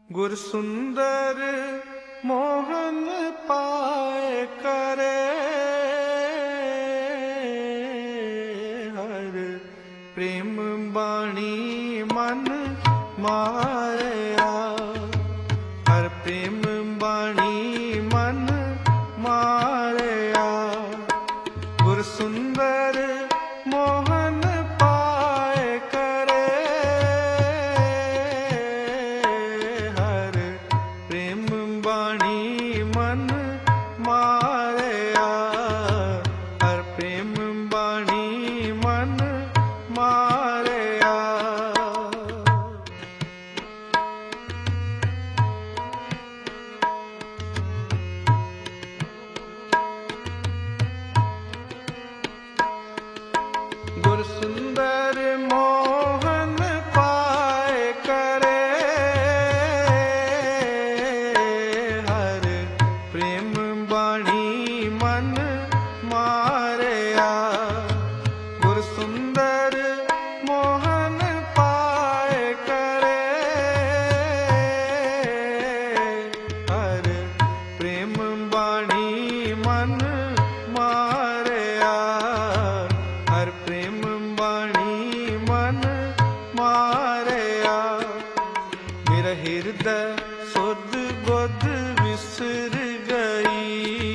गुर सुंदर मोहन पाए करे हर प्रेम बाणी मन मारया। हर प्रेम बाणी मन मारया। गुर सुंदर मोहन पाए करे हर प्रेम बाणी मन मारया। हर प्रेम बाणी मन मारया। गुर सुंदर मोहन पाए करे हर प्रेम बाणी मन मारया। गुर सुंदर मोहन पाए करे हर प्रेम बाणी मन मारया। हर प्रेम बाणी मन मारया। मेरा हृदय सुध बुध विसर गई।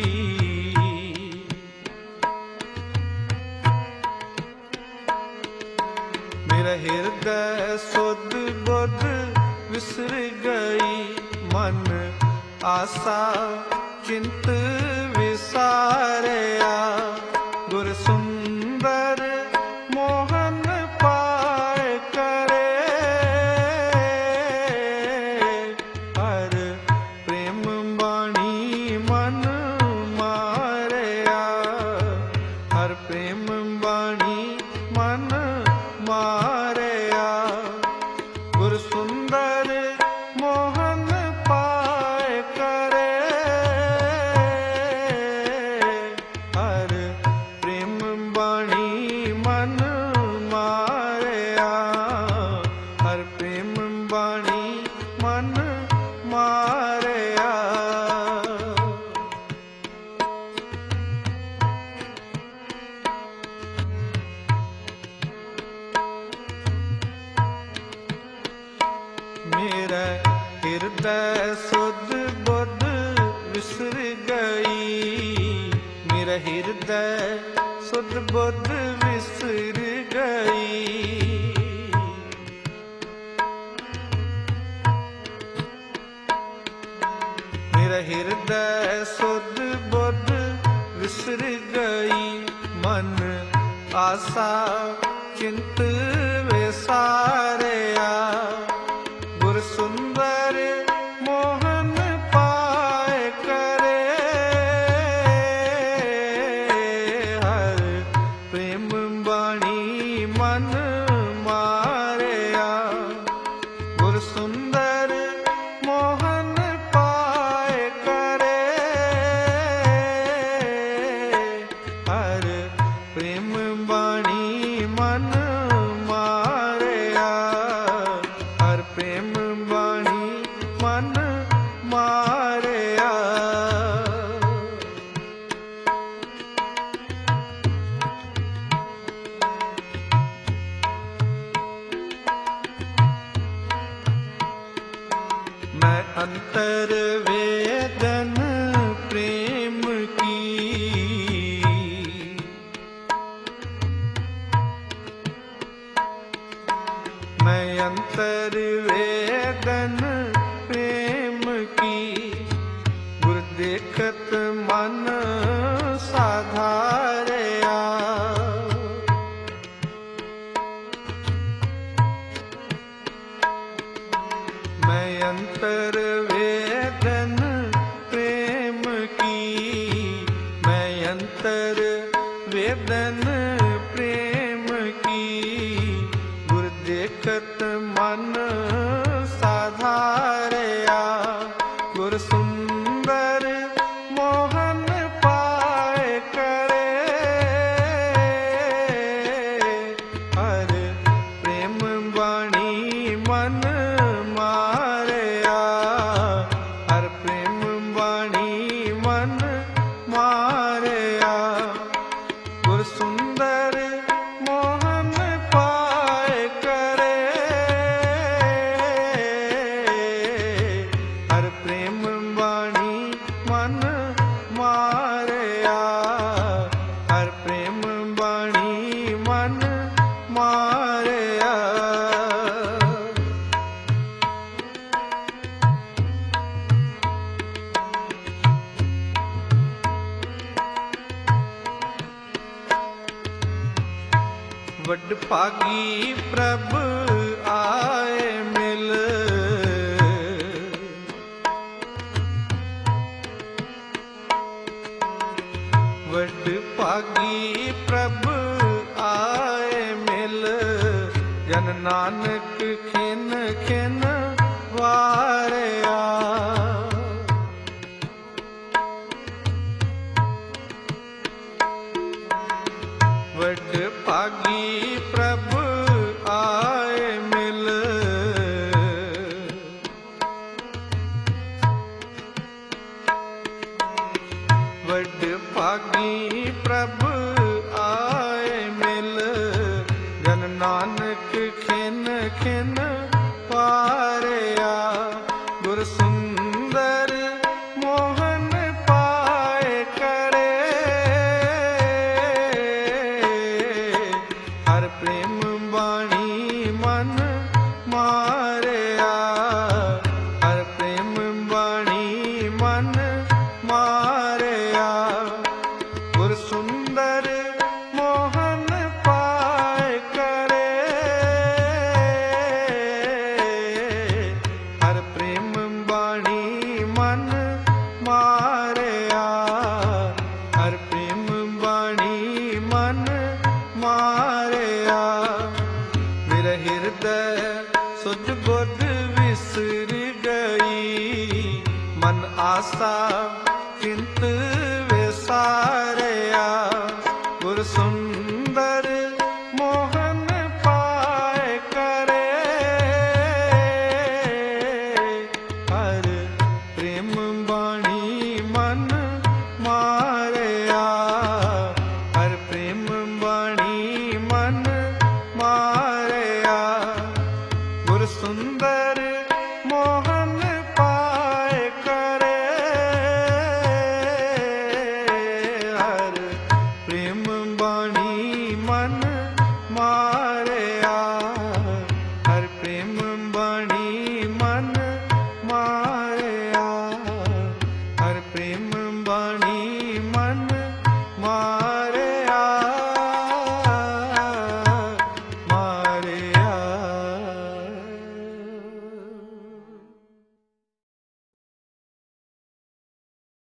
मेरा हृदय सुध बुध विसर गई। मन आशा चिंत विसारया। गुर सुंदर मोहन पाए करे हर प्रेम बाणी मन मारया। हर प्रेम बाणी मन मारया। गुर सुंदर मोहन पाए करे हर प्रेम बाणी मन मारया। हर प्रेम बाणी मन मारया। मेरा हृदय सुध बुध विसर गई। मेरा हृदय सुध बुध विसर गई। मेरा हृदय सुध बुध विसर गई। मन आशा चिंत विसारया। गुर सुंदर मोहन पाए करे हर प्रेम बाणी मन मारया। गुर सुंदर मोहन पाए करे हर प्रेम बाणी मन मारया। हर प्रेम बाणी मन मारया। मैं अंतर वेदन प्रेम की। मैं अंतर वेदन प्रेम की। गुर देखत मन साधारया। मैं अंतर वेदन प्रेम की। मैं अंतर वेदन प्रेम की। गुर देखत मन साधारया। गुर सुंदर मोहन पाए करे हर प्रेम बाणी मन मारया। ਵੱਡ ਭਾਗੀ ਪ੍ਰਭ ਆਏ ਮਿਲ। ਵੱਡ ਭਾਗੀ ਪ੍ਰਭ ਆਏ ਮਿਲ, ਜਨ ਨਾਨਕ ਖਿਨ ਖਿਨ ਵਾਰਿਆ। ਵੱਡ ਭਾਗੀ ਪ੍ਰਭ ਆਏ ਮਿਲ, ਵੱਡ ਭਾਗੀ ਪ੍ਰਭ ਆਏ ਮਿਲ, ਜਨ ਨਾਨਕ ਖਿਨ ਖਿਨ ਵਾਰਿਆ। ਗੁਰ ਸੁੰਦਰ ਮੋਹਨ ਪਾਏ ਕਰੇ, ਹਰ ਪ੍ਰੇਮ ਬਾਣੀ ਮਨ ਮਾਰਿਆ। ਹਰ ਪ੍ਰੇਮ ਬਾਣੀ ਮਨ ਮਾਰਿਆ। ਗੁਰ ਸੁੰਦਰ ਮੋਹਨ ਪਾਏ ਕਰੇ, ਹਰ ਪ੍ਰੇਮ ਬਾਣੀ ਮਨ ਮਾਰਿਆ। ਹਰ ਪ੍ਰੇਮ ਬਾਣੀ ਮਨ ਮਾਰਿਆ। ਮੇਰਾ ਹਿਰਦੈ ਸੁਝ ਬੁੱਧ ਵਿਸਰ ਗਈ, ਮਨ ਆਸਾ ਚਿੰਤ ਵਿਸਾਰਿਆ। ਗੁਰ ਸੁੰਦਰ ਮੋਹਨ ਪਾਏ ਕਰੇ, ਹਰ ਪ੍ਰੇਮ ਬਾਣੀ ਮਨ ਮਾਰਿਆ। ਹਰ ਪ੍ਰੇਮ ਬਾਣੀ ਮਨ ਮਾਰਿਆ। ਗੁਰ ਸੁੰਦਰ ਮੋਹਨ ਪਾਏ ਕਰੇ, ਹਰ ਪ੍ਰੇਮ ਬਾਣੀ ਮਨ ਮਾਰਿਆ। ਹਰ ਪ੍ਰੇਮ ਬਾਣੀ ਮਨ ਮਾਰਿਆ। ਹਰ ਪ੍ਰੇਮ ਬਾਣੀ ਮਨ